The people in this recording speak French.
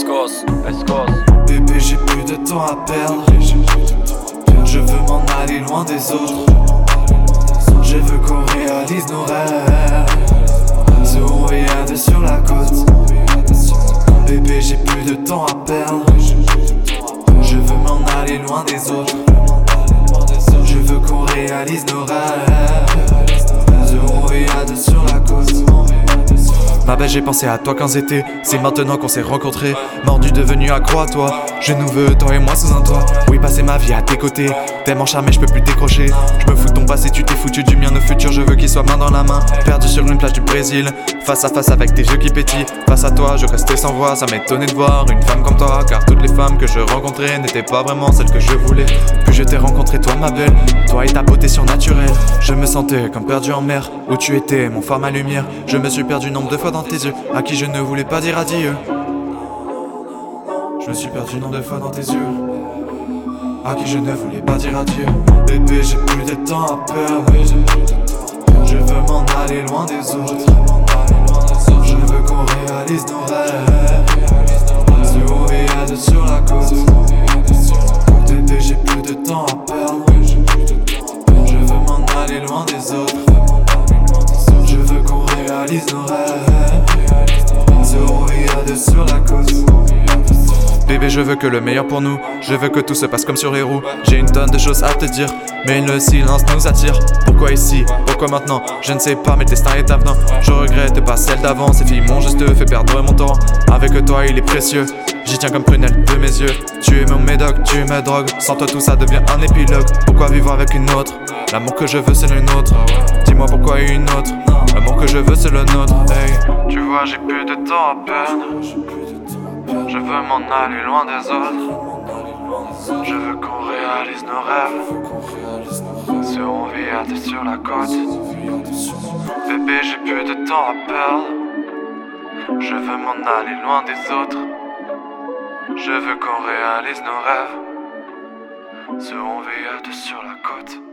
Escos. Bébé, j'ai plus de temps à perdre. Je veux m'en aller loin des autres. Je veux qu'on réalise nos rêves. Sur VR2 sur la côte. Bébé, j'ai plus de temps à perdre. Je veux m'en aller loin des autres. Je veux qu'on réalise nos rêves. Sur VR2 sur la côte. Ma belle, j'ai pensé à toi quand c'était. C'est maintenant qu'on s'est rencontrés. Mordu, devenu accro à toi. Je nous veux, toi et moi sous un toit. Oui, passer ma vie à tes côtés. Tellement charmé, je peux plus décrocher. Je me fous de ton passé, tu t'es foutu du mien. Nos futurs, je veux qu'ils soient main dans la main. Perdu sur une plage du Brésil. Face à face avec tes yeux qui pétillent. Face à toi, je restais sans voix. Ça m'étonnait de voir une femme comme toi. Car toutes les femmes que je rencontrais n'étaient pas vraiment celles que je voulais. Puis je t'ai rencontré, toi ma belle. Toi et ta beauté surnaturelle. Je me sentais comme perdu en mer. Où tu étais, mon phare, ma lumière. Je me suis perdu nombre de fois dans tes yeux, à qui je ne voulais pas dire adieu. Je me suis perdu nombre de fois dans tes yeux, à qui je ne voulais pas dire adieu. Bébé, j'ai plus de temps à perdre. Je veux m'en aller loin des autres. Je veux qu'on réalise nos rêves. Sur VR2 sur la côte. Bébé, j'ai plus de temps à perdre. Je veux m'en aller loin des autres. Je veux qu'on réalise nos rêves. Sur VR2 sur la côte. Bébé, je veux que le meilleur pour nous. Je veux que tout se passe comme sur les roues. J'ai une tonne de choses à te dire, mais le silence nous attire. Pourquoi ici? Pourquoi maintenant? Je ne sais pas, mais le destin est avenant. Je regrette pas celle d'avant. Ces filles m'ont juste fait perdre mon temps. Avec toi, il est précieux. J'y tiens comme prunelle de mes yeux. Tu es mon médoc, tu es ma drogue. Sans toi, tout ça devient un épilogue. Pourquoi vivre avec une autre? L'amour que je veux, c'est le nôtre. Dis-moi pourquoi une autre? L'amour que je veux, c'est le nôtre. Hey. Tu vois, j'ai plus de temps à perdre. Je veux m'en aller loin des autres. Je veux qu'on réalise nos rêves. Sur VR2 sur la côte. Bébé, j'ai plus de temps à perdre. Je veux m'en aller loin des autres. Je veux qu'on réalise nos rêves. Sur VR2 sur la côte.